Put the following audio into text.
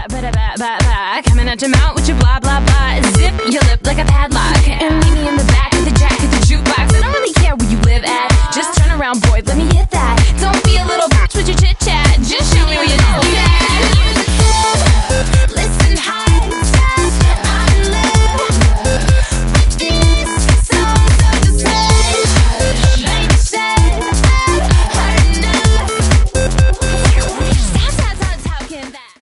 Coming at your mouth with your blah blah blah. Zip your lip like a padlock and meet me in the back of the jacket, the juke